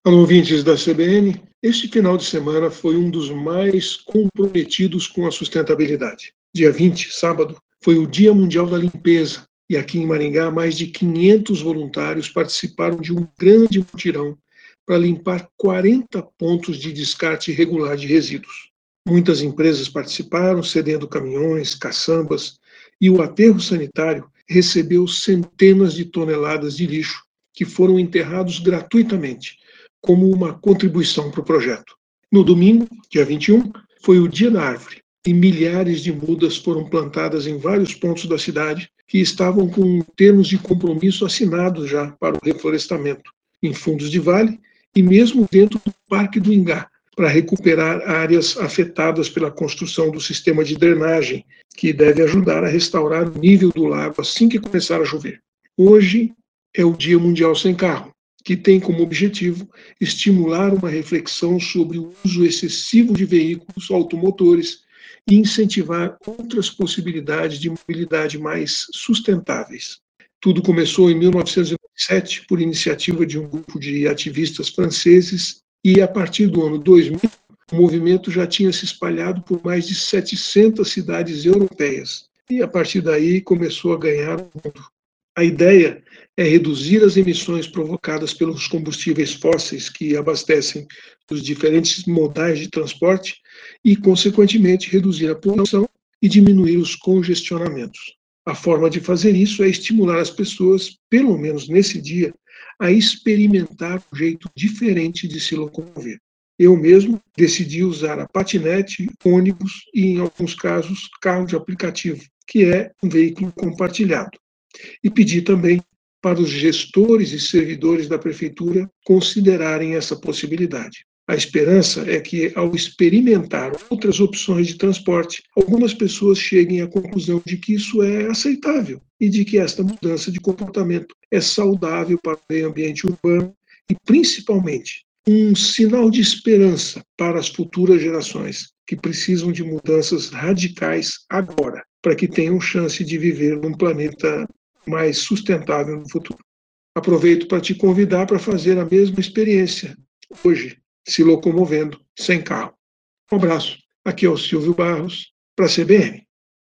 Alô, ouvintes da CBN, este final de semana foi um dos mais comprometidos com a sustentabilidade. Dia 20, sábado, foi o Dia Mundial da Limpeza e aqui em Maringá mais de 500 voluntários participaram de um grande mutirão para limpar 40 pontos de descarte irregular de resíduos. Muitas empresas participaram, cedendo caminhões, caçambas, e o aterro sanitário recebeu centenas de toneladas de lixo que foram enterrados gratuitamente como uma contribuição para o projeto. No domingo, dia 21, foi o Dia da Árvore e milhares de mudas foram plantadas em vários pontos da cidade que estavam com termos de compromisso assinados já para o reflorestamento, em fundos de vale e mesmo dentro do Parque do Ingá, para recuperar áreas afetadas pela construção do sistema de drenagem, que deve ajudar a restaurar o nível do lago assim que começar a chover. Hoje é o Dia Mundial Sem Carro, que tem como objetivo estimular uma reflexão sobre o uso excessivo de veículos automotores e incentivar outras possibilidades de mobilidade mais sustentáveis. Tudo começou em 1997 por iniciativa de um grupo de ativistas franceses e, a partir do ano 2000, o movimento já tinha se espalhado por mais de 700 cidades europeias e, a partir daí, começou a ganhar o mundo. A ideia é reduzir as emissões provocadas pelos combustíveis fósseis que abastecem os diferentes modais de transporte e, consequentemente, reduzir a poluição e diminuir os congestionamentos. A forma de fazer isso é estimular as pessoas, pelo menos nesse dia, a experimentar um jeito diferente de se locomover. Eu mesmo decidi usar a patinete, ônibus e, em alguns casos, carro de aplicativo, que é um veículo compartilhado. E pedi também para os gestores e servidores da prefeitura considerarem essa possibilidade. A esperança é que, ao experimentar outras opções de transporte, algumas pessoas cheguem à conclusão de que isso é aceitável e de que esta mudança de comportamento é saudável para o meio ambiente urbano e, principalmente, um sinal de esperança para as futuras gerações que precisam de mudanças radicais agora, para que tenham chance de viver num planeta mais sustentável no futuro. Aproveito para te convidar para fazer a mesma experiência hoje, se locomovendo sem carro. Um abraço. Aqui é o Silvio Barros, para a CBN.